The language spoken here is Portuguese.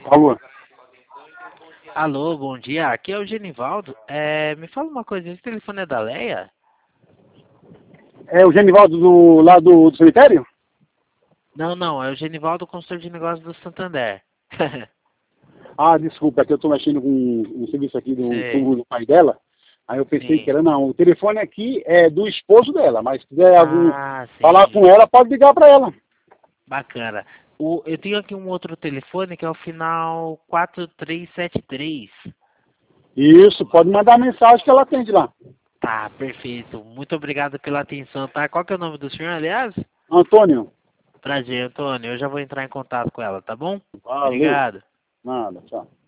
Alô? Alô, bom dia. Aqui é o Genivaldo. Me fala uma coisa, esse telefone é da Leia? É o Genivaldo lá do cemitério? Não, não, é o Genivaldo, consultor de negócios do Santander. Ah, desculpa, é que eu estou mexendo com um serviço aqui do Sei, túmulo do pai dela. Aí eu pensei que sim. era, não, o telefone aqui é do esposo dela, mas se quiser Ah, falar sim. com ela, pode ligar para ela. Bacana. Eu tenho aqui um outro telefone que é o final 4373. Isso, pode mandar mensagem que ela atende lá. Tá, perfeito. Muito obrigado pela atenção, tá? Qual que é o nome do senhor, aliás? Antônio, Prazer, Antônio. Eu já vou entrar em contato com ela, tá bom? valeu. Obrigado. Nada, tchau.